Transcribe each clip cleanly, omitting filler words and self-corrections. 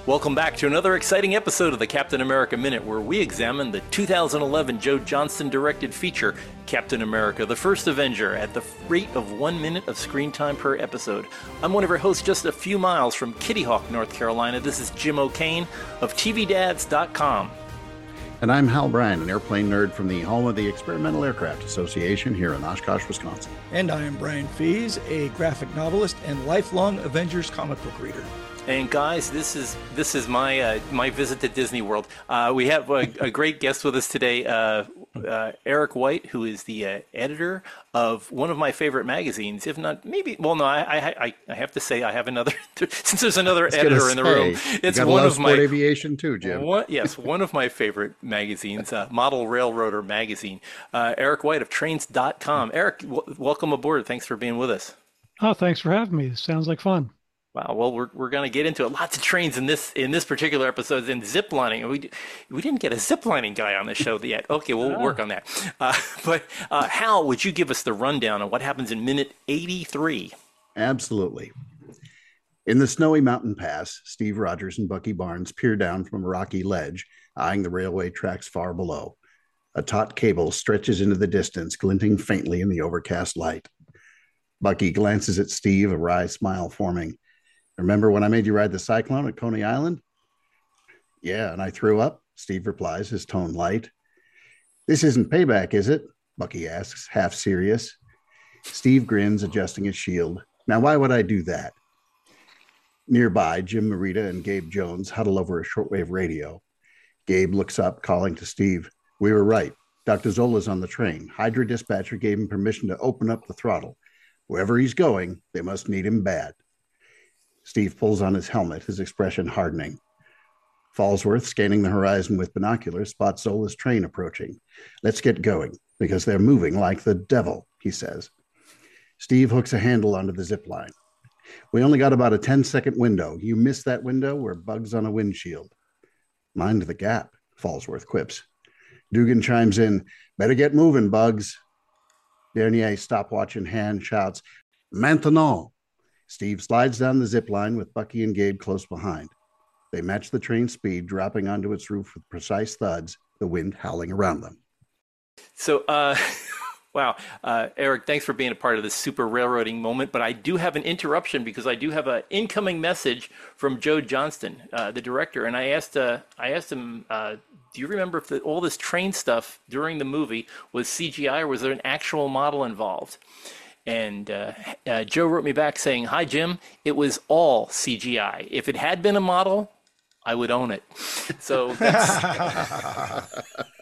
Welcome back to another exciting episode of the Captain America Minute, where we examine the 2011 Joe Johnston-directed feature, Captain America, the First Avenger, at the rate of 1 minute of screen time per episode. I'm one of your hosts just a few miles from Kitty Hawk, North Carolina. This is Jim O'Kane of TVDads.com. And I'm Hal Bryan, an airplane nerd from the home of the Experimental Aircraft Association here in Oshkosh, Wisconsin. And I am Brian Fees, a graphic novelist and lifelong Avengers comic book reader. And guys, this is my my visit to Disney World. We have a great guest with us today, Eric White, who is the editor of one of my favorite magazines, if not maybe. Well, no, I have to say I have another. Since there's another editor in the room, it's one of my aviation too, Jim. One of my favorite magazines, Model Railroader magazine. Eric White of Trains.com. Eric, welcome aboard. Thanks for being with us. Oh, thanks for having me. This sounds like fun. Wow. Well, we're going to get into it. Lots of trains in this particular episode, and zip lining. We didn't get a zip lining guy on the show yet. Okay, we'll work on that. But Hal, would you give us the rundown on what happens in minute 83? Absolutely. In the snowy mountain pass, Steve Rogers and Bucky Barnes peer down from a rocky ledge, eyeing the railway tracks far below. A taut cable stretches into the distance, glinting faintly in the overcast light. Bucky glances at Steve, a wry smile forming. Remember when I made you ride the Cyclone at Coney Island? Yeah, and I threw up, Steve replies, his tone light. This isn't payback, is it? Bucky asks, half serious. Steve grins, adjusting his shield. Now, why would I do that? Nearby, Jim Morita and Gabe Jones huddle over a shortwave radio. Gabe looks up, calling to Steve. We were right. Dr. Zola's on the train. Hydra dispatcher gave him permission to open up the throttle. Wherever he's going, they must need him bad. Steve pulls on his helmet, his expression hardening. Fallsworth, scanning the horizon with binoculars, spots Zola's train approaching. Let's get going, because they're moving like the devil, he says. Steve hooks a handle onto the zip line. We only got about a 10-second window. You missed that window, we're bugs on a windshield. Mind the gap, Fallsworth quips. Dugan chimes in, better get moving, Bugs. Dernier, stopwatch in hand, shouts, Maintenant! Steve slides down the zip line with Bucky and Gabe close behind. They match the train's speed, dropping onto its roof with precise thuds, the wind howling around them. So, wow. Eric, thanks for being a part of this super railroading moment, but I do have an interruption because I do have an incoming message from Joe Johnston, the director, and I asked him, do you remember if all this train stuff during the movie was CGI or was there an actual model involved? And Joe wrote me back saying, hi, Jim, it was all CGI. If it had been a model, I would own it. So that's...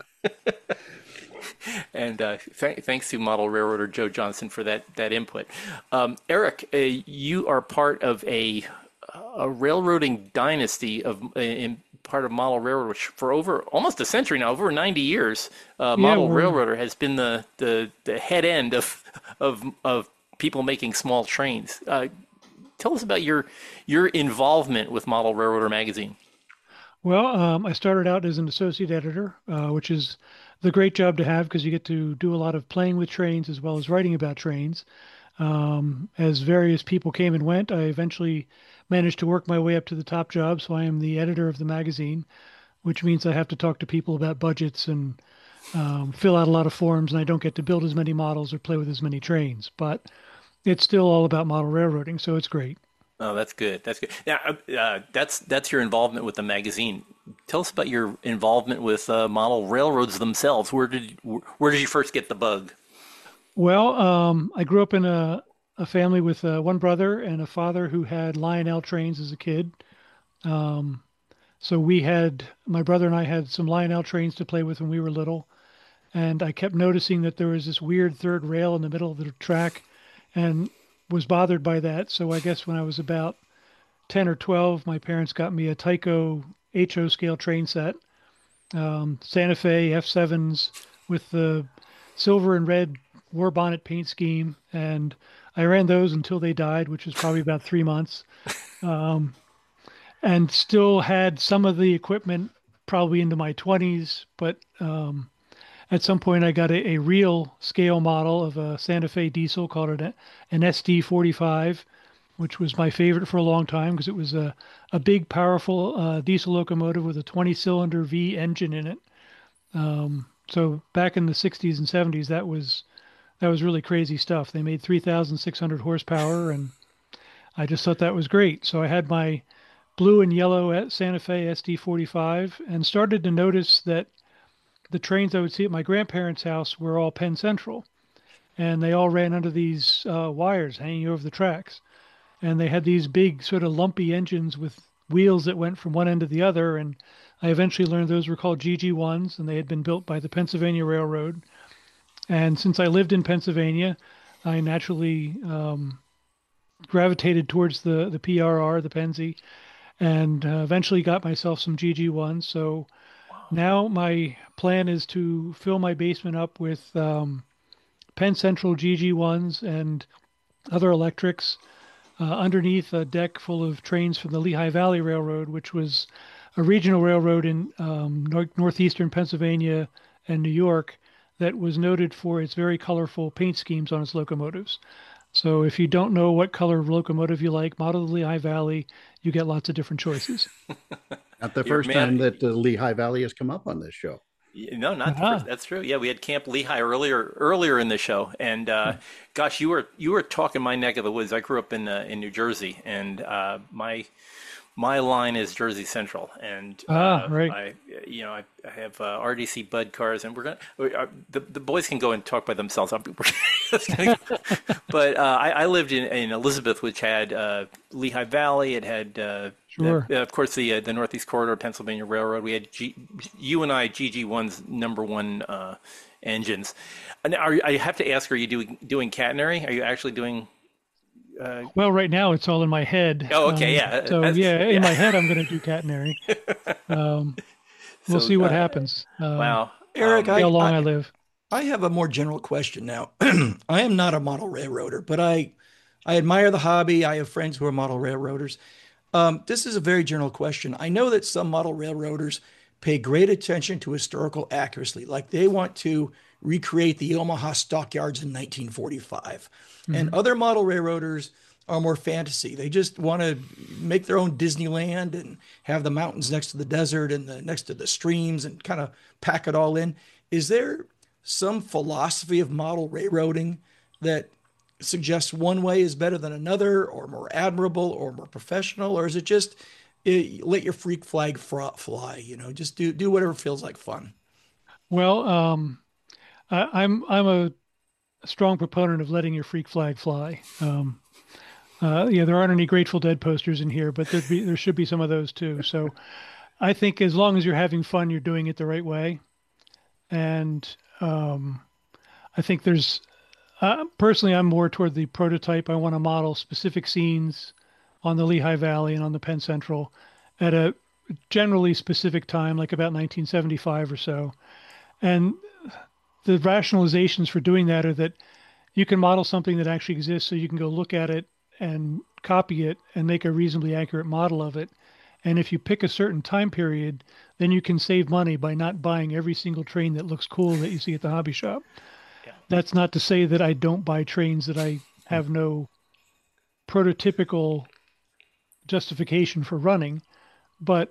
And thanks to model railroader Joe Johnston for that input. Eric, you are part of a railroading dynasty in part of model railroad, which for over almost a century now, over 90 years, model railroader has been the head end of people making small trains. Tell us about your involvement with Model Railroader magazine. Well, I started out as an associate editor, which is the great job to have because you get to do a lot of playing with trains as well as writing about trains. As various people came and went, I eventually managed to work my way up to the top job. So I am the editor of the magazine, which means I have to talk to people about budgets and fill out a lot of forms, and I don't get to build as many models or play with as many trains. But it's still all about model railroading, so it's great. Oh, that's good. That's good. Now, that's your involvement with the magazine. Tell us about your involvement with model railroads themselves. Where did you first get the bug? Well, I grew up in a family with one brother and a father who had Lionel trains as a kid. So my brother and I had some Lionel trains to play with when we were little. And I kept noticing that there was this weird third rail in the middle of the track and was bothered by that. So I guess when I was about 10 or 12, my parents got me a Tyco HO scale train set, Santa Fe F7s with the silver and red war bonnet paint scheme. And I ran those until they died, which was probably about 3 months. And still had some of the equipment probably into my 20s, but at some point I got a real scale model of a Santa Fe diesel called an SD45, which was my favorite for a long time because it was a big, powerful diesel locomotive with a 20-cylinder V engine in it. So back in the 60s and 70s, that was really crazy stuff. They made 3,600 horsepower, and I just thought that was great. So I had my blue and yellow Santa Fe SD45 and started to notice that the trains I would see at my grandparents' house were all Penn Central, and they all ran under these wires hanging over the tracks. And they had these big, sort of lumpy engines with wheels that went from one end to the other. And I eventually learned those were called GG1s, and they had been built by the Pennsylvania Railroad. And since I lived in Pennsylvania, I naturally gravitated towards the PRR, the Pennsy, and eventually got myself some GG1s. So now my plan is to fill my basement up with Penn Central GG1s and other electrics underneath a deck full of trains from the Lehigh Valley Railroad, which was a regional railroad in northeastern Pennsylvania and New York that was noted for its very colorful paint schemes on its locomotives. So if you don't know what color locomotive you like, model the Lehigh Valley, you get lots of different choices. Not the first time that Lehigh Valley has come up on this show. No, not the first. That's true. Yeah, we had Camp Lehigh earlier in the show, and gosh, you were talking my neck of the woods. I grew up in New Jersey, and my line is Jersey Central, and right. I have RDC Bud cars, and the boys can go and talk by themselves. But I lived in Elizabeth, which had Lehigh Valley. It had of course the Northeast Corridor, Pennsylvania Railroad. We had UNI GG1's number one engines. And I have to ask, are you doing catenary? Are you actually doing? Well, right now it's all in my head. Oh, okay, yeah. So in my head I'm going to do catenary. We'll see what happens. Wow, Eric, how long I live. I have a more general question now. I am not a model railroader, but I admire the hobby. I have friends who are model railroaders. This is a very general question. I know that some model railroaders pay great attention to historical accuracy, like they want to recreate the Omaha stockyards in 1945. And other model railroaders are more fantasy. They just want to make their own Disneyland and have the mountains next to the desert and next to the streams and kind of pack it all in. Is there some philosophy of model railroading that suggests one way is better than another, or more admirable, or more professional? Or is it just let your freak flag fly, just do whatever feels like fun? Well, I'm a strong proponent of letting your freak flag fly. There aren't any Grateful Dead posters in here, but there should be some of those too. So I think as long as you're having fun, you're doing it the right way. And I think there's personally, I'm more toward the prototype. I want to model specific scenes on the Lehigh Valley and on the Penn Central at a generally specific time, like about 1975 or so. And the rationalizations for doing that are that you can model something that actually exists, so you can go look at it and copy it and make a reasonably accurate model of it. And if you pick a certain time period, then you can save money by not buying every single train that looks cool that you see at the hobby shop. Yeah. That's not to say that I don't buy trains that I have no prototypical justification for running, but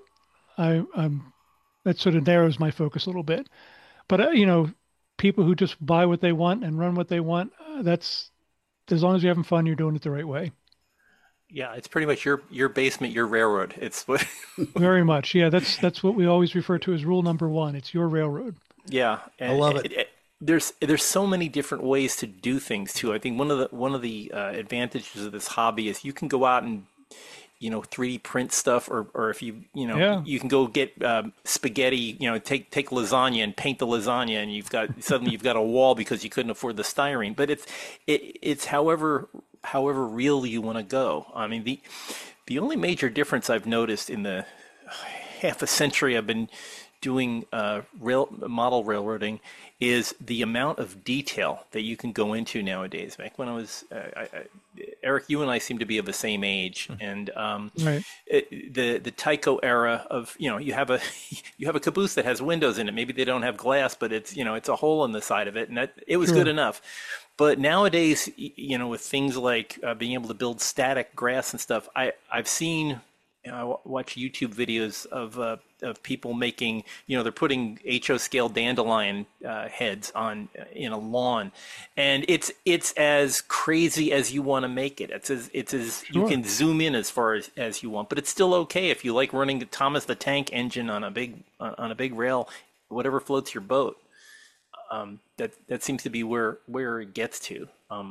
that sort of narrows my focus a little bit. But people who just buy what they want and run what they want, that's as long as you're having fun, you're doing it the right way. Yeah, it's pretty much your basement, your railroad. It's what very much. Yeah, that's what we always refer to as rule number one. It's your railroad. Yeah, I love it. There's so many different ways to do things too. I think one of the advantages of this hobby is you can go out and 3D print stuff, or if you you can go get spaghetti, take lasagna and paint the lasagna, and suddenly you've got a wall because you couldn't afford the styrene. But it's however real you want to go. I mean, the only major difference I've noticed in the half a century I've been doing model railroading is the amount of detail that you can go into nowadays. Back when I was, Eric, you and I seem to be of the same age, and right. The Tyco era of you have a caboose that has windows in it. Maybe they don't have glass, but it's it's a hole in the side of it, and it was good enough. But nowadays, with things like being able to build static grass and stuff, I've seen, I watch YouTube videos of people making, they're putting HO scale dandelion heads on in a lawn, and it's as crazy as you want to make it. It's as you Sure. can zoom in as far as you want, but it's still okay if you like running the Thomas the Tank engine on a big rail, whatever floats your boat. That seems to be where it gets to.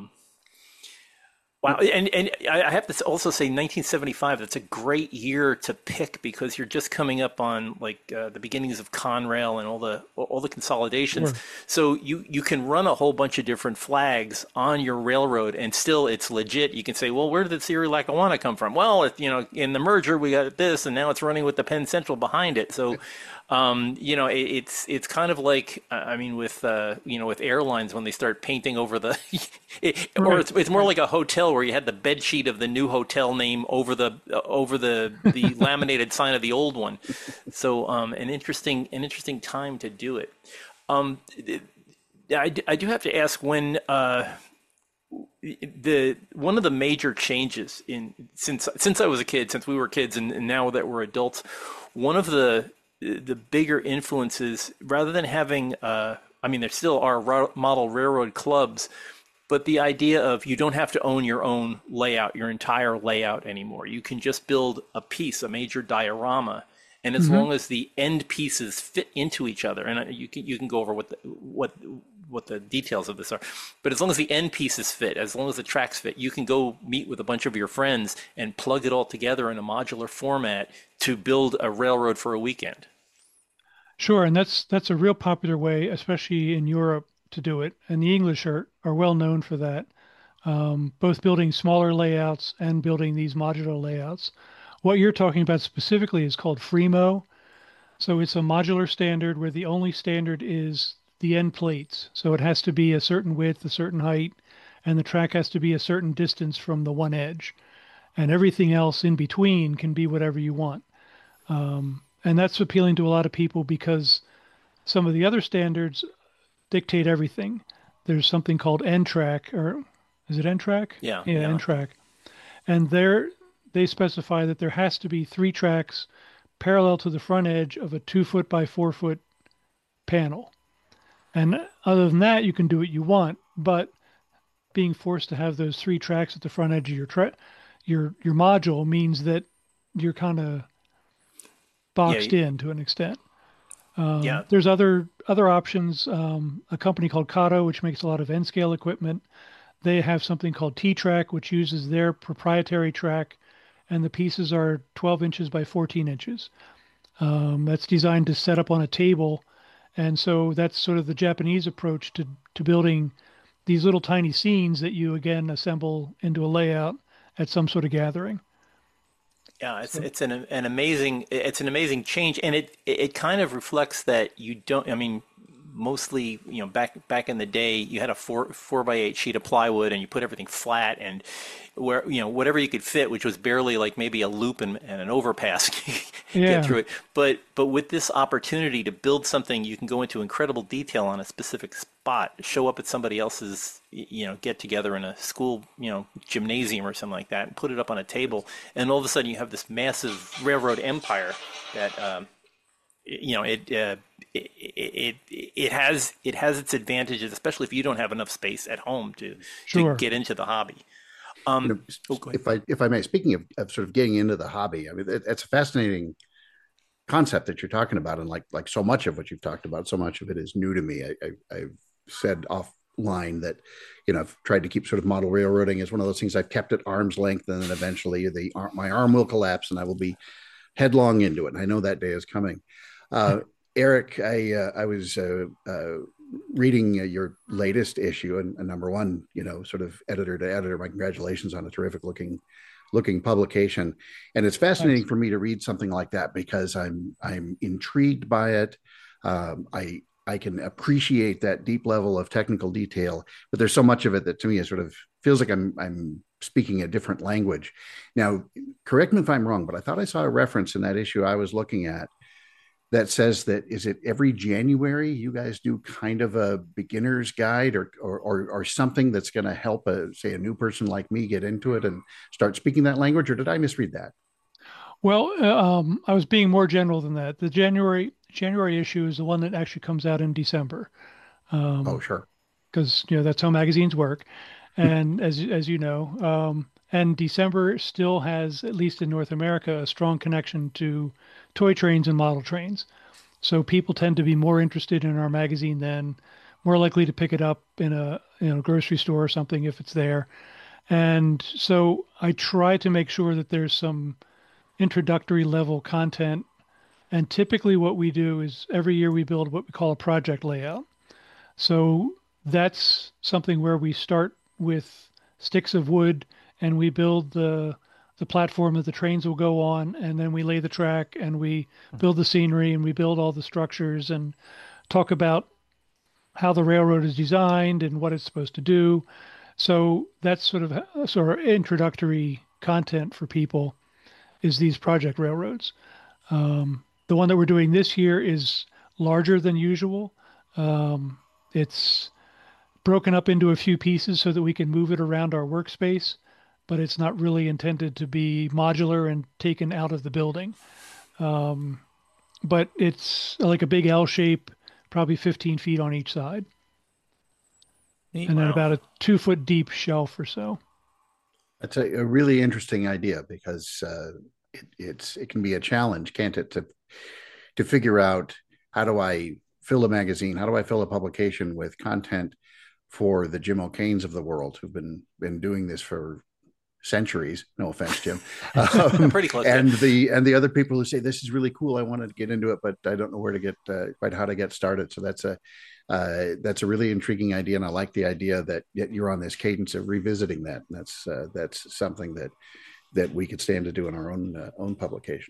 Wow, and I have to also say, 1975. That's a great year to pick because you're just coming up on like the beginnings of Conrail and all the consolidations. Sure. So you can run a whole bunch of different flags on your railroad, and still it's legit. You can say, well, where did the Erie Lackawanna come from? Well, in the merger we got this, and now it's running with the Penn Central behind it. So it's kind of like I mean with airlines when they start painting over the or Right. it's more like a hotel where you had the bed sheet of the new hotel name over the laminated sign of the old one. So an interesting time to do it. Um, I do have to ask when the one of the major changes in since I was a kid, since we were kids, and now that we're adults, one of the bigger influences, rather than having, I mean, there still are model railroad clubs, but the idea of you don't have to own your own layout, your entire layout anymore. You can just build a piece, a major diorama, and as Hmm. long as the end pieces fit into each other, and you can go over what the details of this are, but as long as the end pieces fit, as long as the tracks fit, you can go meet with a bunch of your friends and plug it all together in a modular format to build a railroad for a weekend. Sure, and that's a real popular way, especially in Europe, to do it. And the English are well known for that, both building smaller layouts and building these modular layouts. What you're talking about specifically is called Fremo. So it's a modular standard where the only standard is the end plates. So it has to be a certain width, a certain height, and the track has to be a certain distance from the one edge. And everything else in between can be whatever you want. And that's appealing to a lot of people because some of the other standards dictate everything. There's something called N-track, or is it N-track? Yeah, Yeah, yeah. N-track. And they specify that there has to be three tracks parallel to the front edge of a 2 foot by 4 foot panel. And other than that, you can do what you want. But being forced to have those three tracks at the front edge of your module means that you're kind of Yeah, boxed in to an extent. yeah, There's other options. A company called Kato, which makes a lot of N scale equipment, they have something called T-Track, which uses their proprietary track, and the pieces are 12 inches by 14 inches. That's designed to set up on a table, and so that's sort of the Japanese approach to building these little tiny scenes that you again assemble into a layout at some sort of gathering. yeah. It's So it's an amazing change, and it kind of reflects that you don't. I mean, mostly, back in the day, you had a four by eight sheet of plywood, and you put everything flat, and where whatever you could fit, which was barely like maybe a loop and an overpass, get yeah, through it. But with this opportunity to build something, you can go into incredible detail on a specific spot, show up at somebody else's get together in a school gymnasium or something like that, and put it up on a table, and all of a sudden you have this massive railroad empire that you know it, uh, it has its advantages, especially if you don't have enough space at home to sure. get into the hobby. You Um, know, oh, go ahead. if I may, speaking of sort of getting into the hobby, I mean, it's a fascinating concept that you're talking about, and like so much of what you've talked about, so much of it is new to me. I've said offline that I've tried to keep sort of model railroading as one of those things I've kept at arm's length, and then eventually my arm will collapse and I will be headlong into it. And I know that day is coming. Uh, Eric, I was reading your latest issue, and number one, sort of editor to editor. My congratulations on a terrific looking publication, and it's Thanks. fascinating for me to read something like that because I'm intrigued by it. I can appreciate that deep level of technical detail, but there's so much of it that to me is sort of feels like I'm speaking a different language. Now, correct me if I'm wrong, but I thought I saw a reference in that issue I was looking at that says that is it every January you guys do kind of a beginner's guide or something that's going to help say a new person like me get into it and start speaking that language, or did I misread that? Well, I was being more general than that. The January issue is the one that actually comes out in December, Oh, sure. because that's how magazines work. And as you know, and December still has, at least in North America, a strong connection to toy trains and model trains. So people tend to be more interested in our magazine than more likely to pick it up in a grocery store or something if it's there. And so I try to make sure that there's some introductory level content. And typically what we do is every year we build what we call a project layout. So that's something where we start with sticks of wood and we build the platform that the trains will go on, and then we lay the track and we build the scenery and we build all the structures and talk about how the railroad is designed and what it's supposed to do. So that's sort of introductory content for people is these project railroads. The one that we're doing this year is larger than usual. It's broken up into a few pieces so that we can move it around our workspace, but it's not really intended to be modular and taken out of the building. But it's like a big L shape, probably 15 feet on each side, and then Wow. about a 2 foot deep shelf or so. That's a really interesting idea because it can be a challenge, can't it, to figure out how do I fill a magazine, how do I fill a publication with content for the Jim O'Kanes of the world who've been doing this for centuries. No offense, Jim. Pretty close. And the other people who say this is really cool. I wanted to get into it, but I don't know where to get quite how to get started. So that's a really intriguing idea, and I like the idea that you're on this cadence of revisiting that. And that's something that we could stand to do in our own publication.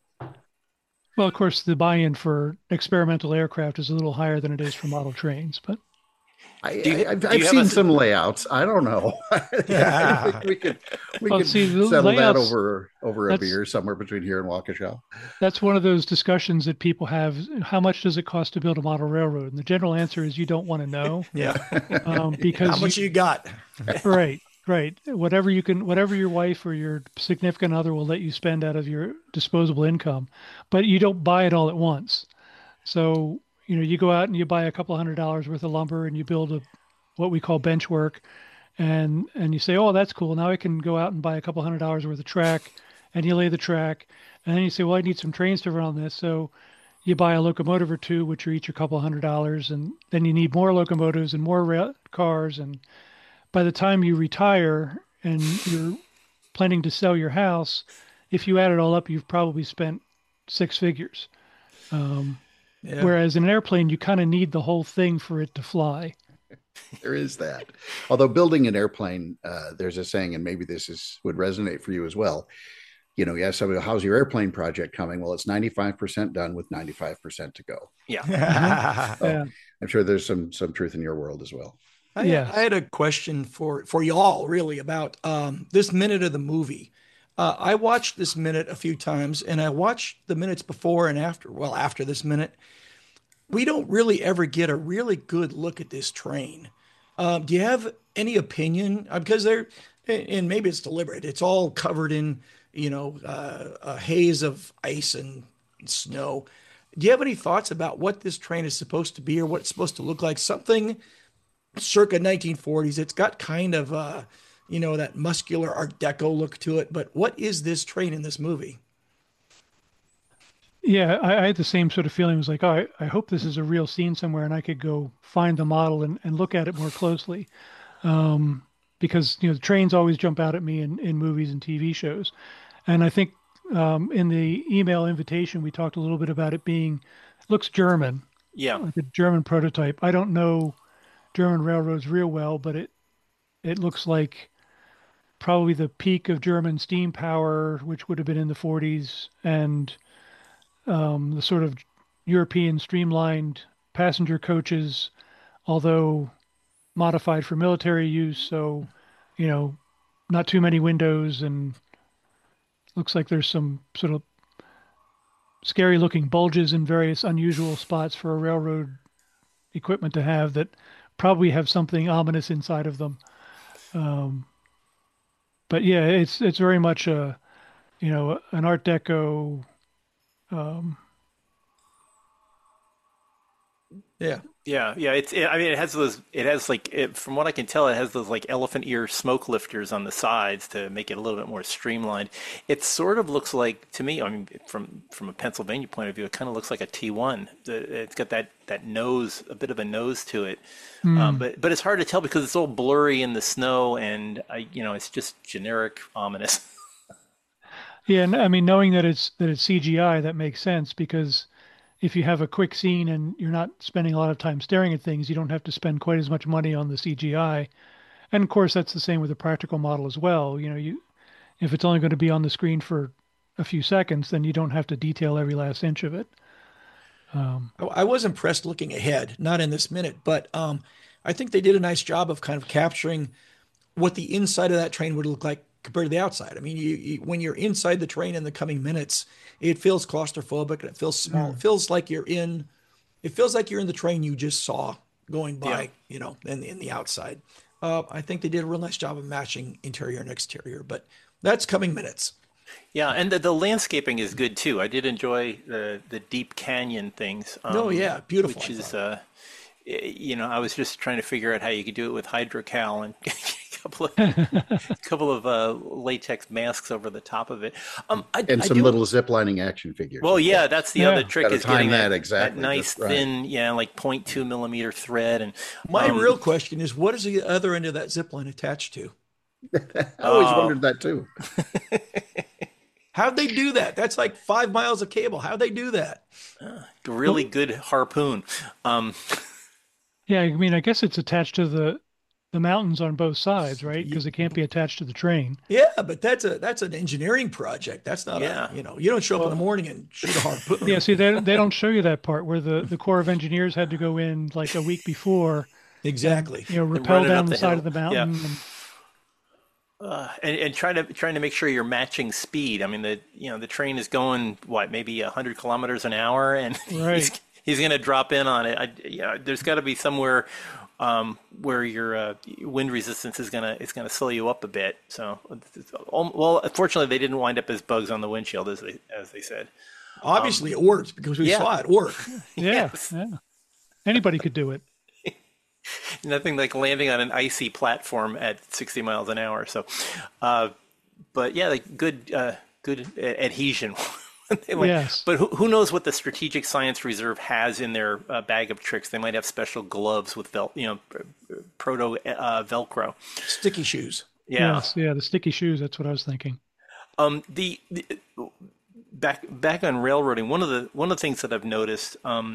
Well, of course, the buy-in for experimental aircraft is a little higher than it is for model trains, but I've seen some layouts. I don't know. I think we well, could see, the settle that layouts, over a that's beer somewhere between here and Waukesha. that's one of those discussions that people have. How much does it cost to build a model railroad? And the general answer is you don't want to know, Yeah. How because much you got? right, right. Whatever your wife or your significant other will let you spend out of your disposable income, but you don't buy it all at once. So, you go out and you buy a couple $100 worth of lumber and you build what we call bench work, and you say, "Oh, that's cool. Now I can go out and buy a couple $100 worth of track," and you lay the track, and then you say, "Well, I need some trains to run on this." So you buy a locomotive or two, which are each a couple $100, and then you need more locomotives and more cars, and by the time you retire and you're planning to sell your house, if you add it all up, you've probably spent six figures. Um, Yeah. Whereas in an airplane, you kind of need the whole thing for it to fly. There is that. Although building an airplane, there's a saying, and maybe would resonate for you as well. You ask somebody, how's your airplane project coming? Well, it's 95% done with 95% to go. Yeah. So Yeah. I'm sure there's some truth in your world as well. Yes. I had a question for y'all really about this minute of the movie. I watched this minute a few times, and I watched the minutes before and after. Well, after this minute, we don't really ever get a really good look at this train. Do you have any opinion? Because and maybe it's deliberate. It's all covered in, a haze of ice and snow. Do you have any thoughts about what this train is supposed to be or what it's supposed to look like? Something circa 1940s. It's got kind of, that muscular Art Deco look to it. But what is this train in this movie? Yeah, I had the same sort of feeling. It was like, oh, I hope this is a real scene somewhere and I could go find the model and look at it more closely. Because, the trains always jump out at me in movies and TV shows. And I think in the email invitation, we talked a little bit about it looks German, Yeah. like a German prototype. I don't know German railroads real well, but it looks like probably the peak of German steam power, which would have been in the 40s, and the sort of European streamlined passenger coaches, although modified for military use. So, you know, not too many windows, and looks like there's some sort of scary looking bulges in various unusual spots for a railroad equipment to have that probably have something ominous inside of them. Um, but yeah, it's very much a an Art Deco. Um, Yeah. Yeah. I mean, it has those. It has like, from what I can tell, it has those like elephant ear smoke lifters on the sides to make it a little bit more streamlined. It sort of looks like to me. I mean, from a Pennsylvania point of view, it kind of looks like a T1. It's got that nose, a bit of a nose to it. hmm. But it's hard to tell because it's all blurry in the snow, and it's just generic ominous. Yeah, I mean, knowing that it's CGI, that makes sense because if you have a quick scene and you're not spending a lot of time staring at things, you don't have to spend quite as much money on the CGI. And of course, that's the same with the practical model as well. You if it's only going to be on the screen for a few seconds, then you don't have to detail every last inch of it. Um, I was impressed looking ahead, not in this minute, but I think they did a nice job of kind of capturing what the inside of that train would look like compared to the outside. I mean, when you're inside the train in the coming minutes, it feels claustrophobic and it feels small. It mm. feels like you're in. It feels like you're in the train you just saw going Yeah. by, in the outside. I think they did a real nice job of matching interior and exterior, but that's coming minutes. Yeah, and the landscaping is good too. I did enjoy the deep canyon things, No, yeah, beautiful, which I is thought. I was just trying to figure out how you could do it with hydrocal and a couple of latex masks over the top of it. And I some do. little zip lining action figures Well, as well. yeah, that's the other Yeah. trick Got to is getting time that that exactly, nice just right. thin, yeah, like 0.2 millimeter thread, and My um, real question is, what is the other end of that zip line attached to? I always oh, wondered that too. How'd they do that? That's like 5 miles of cable. How'd they do that? really Well, good harpoon. Um, yeah, I mean, I guess it's attached to the mountains on both sides, right? Because it can't be attached to the train. Yeah, but that's an engineering project. That's not yeah, you don't show up in the Well, morning and shoot a yeah, harpoon. see, they don't show you that part where the Corps of Engineers had to go in like a week before and Exactly. and rappel run it down up the the side of hill. the Yeah. mountain. And And trying to make sure you're matching speed. I mean, the train is going what, maybe 100 kilometers an hour, and right. he's going to drop in on it. There's got to be somewhere where your wind resistance is gonna slow you up a bit. So, well, fortunately, they didn't wind up as bugs on the windshield as they said. Obviously, it worked because we Yeah. saw it work. Yeah, Yes. yeah. Anybody could do it. Nothing like landing on an icy platform at 60 miles an hour. So, uh, but yeah, like good adhesion. Yes. But who knows what the Strategic Science Reserve has in their bag of tricks? They might have special gloves with proto Velcro. Sticky shoes. Yeah. Yes. Yeah. The sticky shoes. That's what I was thinking. The back on railroading. One of the things that I've noticed.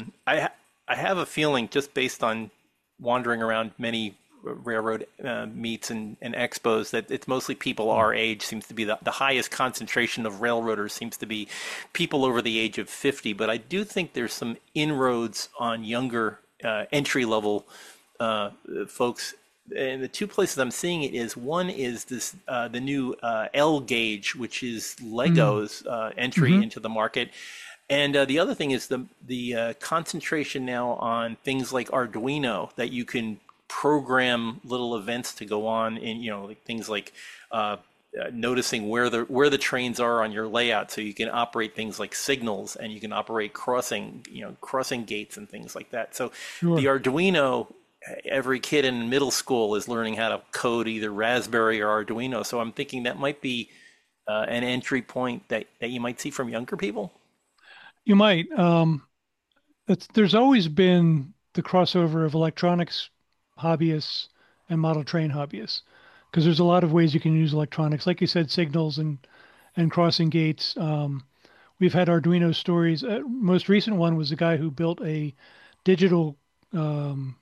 I have a feeling just based on wandering around many railroad meets and expos that it's mostly people our age. Seems to be the highest concentration of railroaders seems to be people over the age of 50. But I do think there's some inroads on younger entry level folks. And the two places I'm seeing it is one is this the new L gauge, which is Mm. Lego's entry Hmm. into the market. And the other thing is the concentration now on things like Arduino that you can program little events to go on in, like things like noticing where the trains are on your layout, so you can operate things like signals and you can operate crossing gates and things like that. So the Sure. Arduino, every kid in middle school is learning how to code either Raspberry or Arduino. So I'm thinking that might be an entry point that you might see from younger people. You might. There's always been the crossover of electronics hobbyists and model train hobbyists because there's a lot of ways you can use electronics, like you said, signals and crossing gates. We've had Arduino stories. Most recent one was a guy who built a digital um,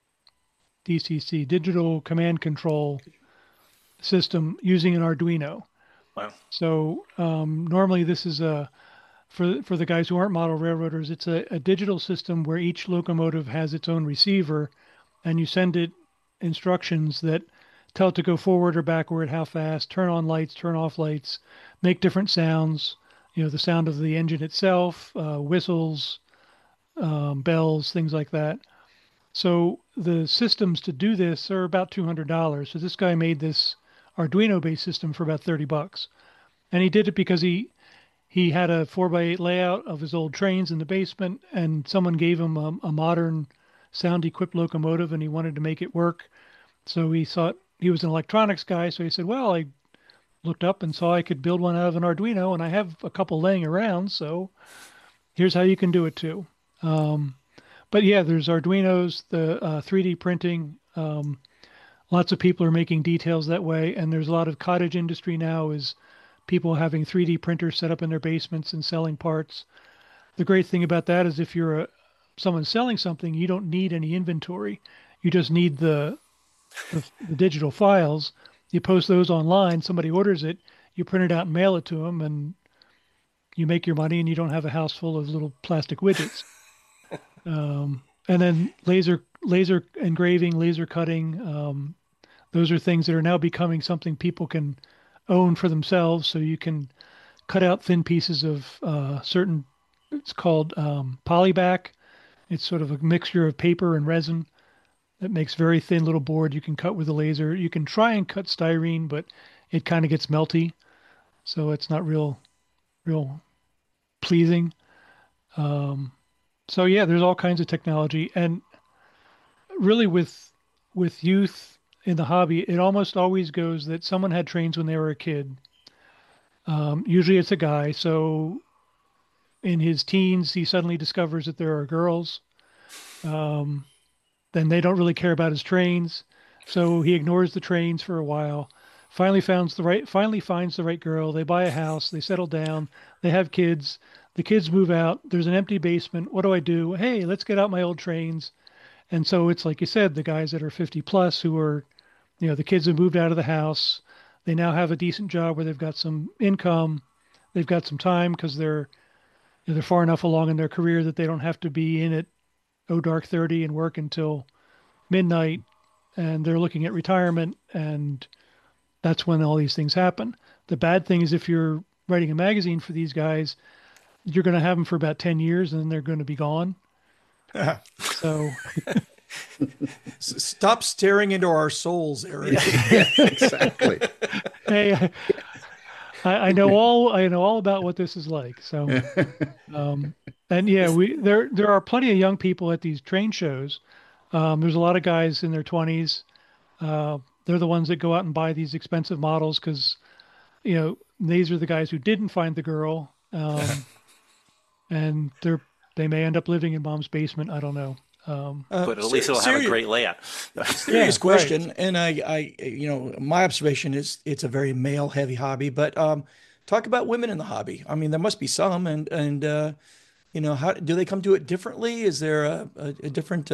DCC, digital command control system using an Arduino. Wow. So normally this is for the guys who aren't model railroaders, it's a digital system where each locomotive has its own receiver, and you send it instructions that tell it to go forward or backward, how fast, turn on lights, turn off lights, make different sounds, the sound of the engine itself, whistles, bells, things like that. So the systems to do this are about $200. So this guy made this Arduino-based system for about 30 bucks. And he did it because he had a 4x8 layout of his old trains in the basement, and someone gave him a modern sound-equipped locomotive, and he wanted to make it work. So he thought he was an electronics guy. So he said, well, I looked up and saw I could build one out of an Arduino, and I have a couple laying around. So here's how you can do it too. But yeah, there's Arduinos, the 3D printing. Lots of people are making details that way, and there's a lot of cottage industry now is people having 3D printers set up in their basements and selling parts. The great thing about that is if you're someone selling something, you don't need any inventory. You just need the digital files. You post those online, somebody orders it, you print it out and mail it to them, and you make your money, and you don't have a house full of little plastic widgets. And then laser engraving, laser cutting, those are things that are now becoming something people can own for themselves. So you can cut out thin pieces of certain, it's called polyback. It's sort of a mixture of paper and resin that makes very thin little board you can cut with a laser. You can try and cut styrene, but it kind of gets melty. So it's not real pleasing. So yeah, there's all kinds of technology, and really with youth in the hobby, it almost always goes that someone had trains when they were a kid. Usually it's a guy. So in his teens, he suddenly discovers that there are girls. Um, then they don't really care about his trains, so he ignores the trains for a while. Finally finds the right girl. They buy a house. They settle down. They have kids. The kids move out. There's an empty basement. What do I do? Hey, let's get out my old trains. And so it's like you said, the guys that are 50 plus who are, the kids have moved out of the house. They now have a decent job where they've got some income. They've got some time because they're far enough along in their career that they don't have to be in it, oh dark 30 and work until midnight. And they're looking at retirement, and that's when all these things happen. The bad thing is if you're writing a magazine for these guys, you're going to have them for about 10 years and then they're going to be gone. So stop staring into our souls, Eric. Yeah, exactly. Hey, I know all about what this is like. So, and yeah, there are plenty of young people at these train shows. There's a lot of guys in their 20s. They're the ones that go out and buy these expensive models because, these are the guys who didn't find the girl. And they may end up living in mom's basement. I don't know. But at least it'll have a great layout. Serious question, right. And I, my observation is it's a very male-heavy hobby. But talk about women in the hobby. I mean, there must be some, and how do they come to it differently? Is there a different,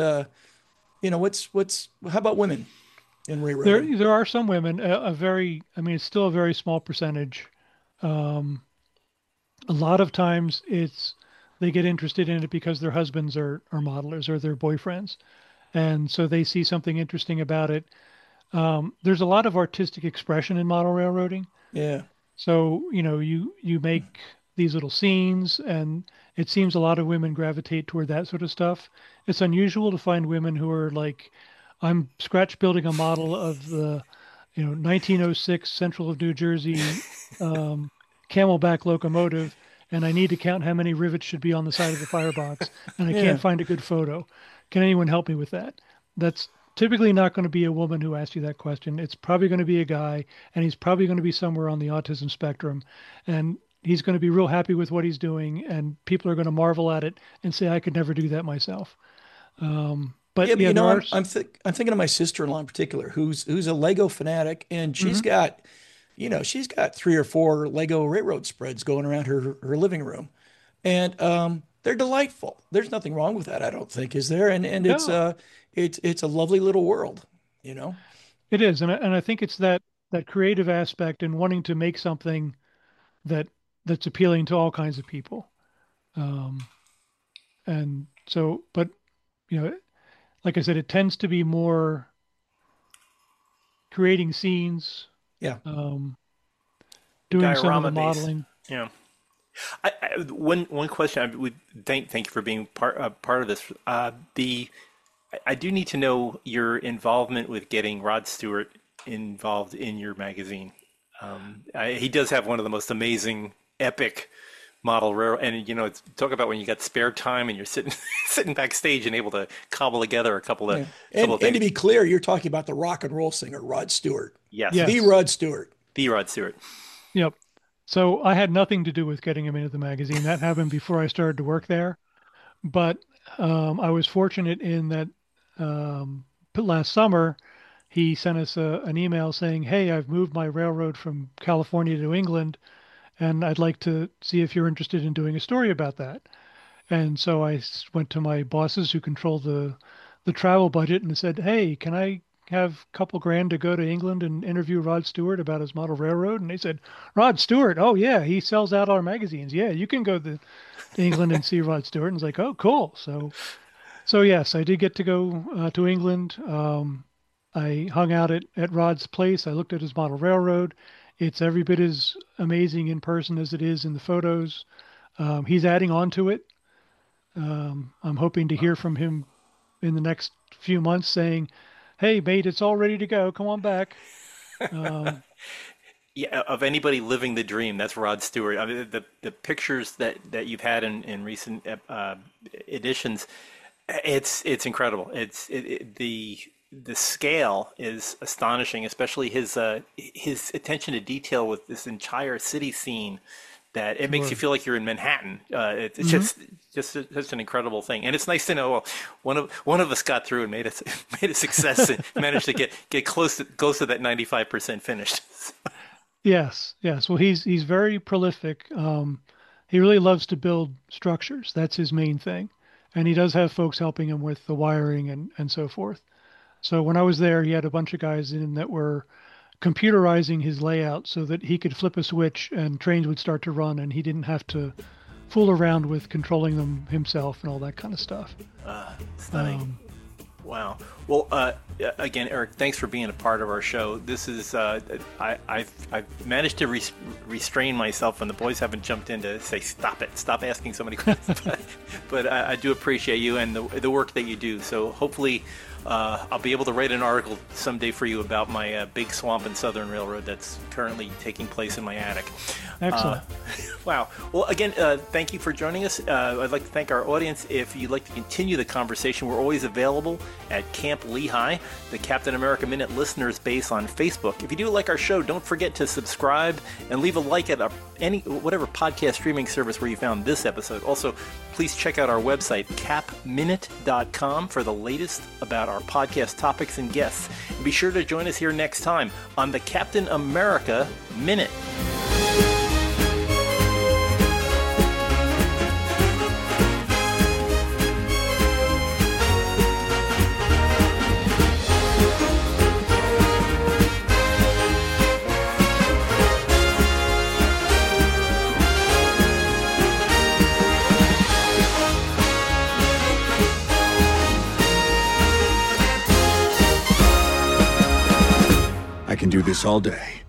how about women in railroading? There are some women. It's still a very small percentage. A lot of times they get interested in it because their husbands are modelers or their boyfriends. And so they see something interesting about it. There's a lot of artistic expression in model railroading. Yeah. So, you make these little scenes, and it seems a lot of women gravitate toward that sort of stuff. It's unusual to find women who are like, I'm scratch building a model of the, 1906 Central of New Jersey camelback locomotive, and I need to count how many rivets should be on the side of the firebox, and I can't find a good photo. Can anyone help me with that? That's typically not going to be a woman who asks you that question. It's probably going to be a guy, and he's probably going to be somewhere on the autism spectrum, and he's going to be real happy with what he's doing, and people are going to marvel at it and say, I could never do that myself. But I'm thinking of my sister-in-law in particular, who's a Lego fanatic, and she's got, she's got 3 or 4 Lego railroad spreads going around her living room, and they're delightful. There's nothing wrong with that, I don't think, is there? And no. It's a lovely little world, It is, and I think it's that creative aspect and wanting to make something that's appealing to all kinds of people. And so, but like I said, it tends to be more creating scenes, yeah, doing some of the Diorama-based. modeling. Yeah. One question. Thank you for being part of this. I do need to know your involvement with getting Rod Stewart involved in your magazine. He does have one of the most amazing, epic model railroad, and talk about when you got spare time and you're sitting backstage and able to cobble together a couple of and things. to be clear, you're talking about the rock and roll singer Rod Stewart. Yes. The Rod Stewart. The Rod Stewart. Yep. So I had nothing to do with getting him into the magazine. That happened before I started to work there. But I was fortunate in that last summer, he sent us an email saying, "Hey, I've moved my railroad from California to England, and I'd like to see if you're interested in doing a story about that." And so I went to my bosses who control the travel budget and said, "Hey, can I have a couple grand to go to England and interview Rod Stewart about his model railroad?" And they said, "Rod Stewart? Oh yeah, he sells out our magazines. Yeah, you can go to England and see Rod Stewart." And it's like, "Oh, cool." So yes, I did get to go to England. I hung out at Rod's place. I looked at his model railroad. It's every bit as amazing in person as it is in the photos. He's adding on to it. I'm hoping to hear from him in the next few months saying, "Hey, mate, it's all ready to go. Come on back." Yeah, of anybody living the dream, that's Rod Stewart. I mean, the pictures that you've had in recent editions, it's incredible. The scale is astonishing, especially his attention to detail with this entire city scene. That it makes you feel like you're in Manhattan. It's just an incredible thing, and it's nice to know one of us got through and made a success and managed to get close to that 95% finished. Yes. Well, he's very prolific. He really loves to build structures. That's his main thing, and he does have folks helping him with the wiring and so forth. So when I was there, he had a bunch of guys in that were computerizing his layout so that he could flip a switch and trains would start to run, and he didn't have to fool around with controlling them himself and all that kind of stuff. Stunning. Wow. Well, again, Eric, thanks for being a part of our show. This is I've managed to restrain myself, and the boys haven't jumped in to say stop asking so many questions. but I do appreciate you and the work that you do. So hopefully I'll be able to write an article someday for you about my big swamp and Southern Railroad that's currently taking place in my attic. Excellent. Wow. Well, again, thank you for joining us. I'd like to thank our audience. If you'd like to continue the conversation, we're always available at Camp Lehigh, the Captain America Minute listeners base on Facebook. If you do like our show, don't forget to subscribe and leave a like at whatever podcast streaming service where you found this episode. Also, please check out our website, capminute.com, for the latest about our podcast topics and guests. And be sure to join us here next time on the Captain America Minute. I can do this all day.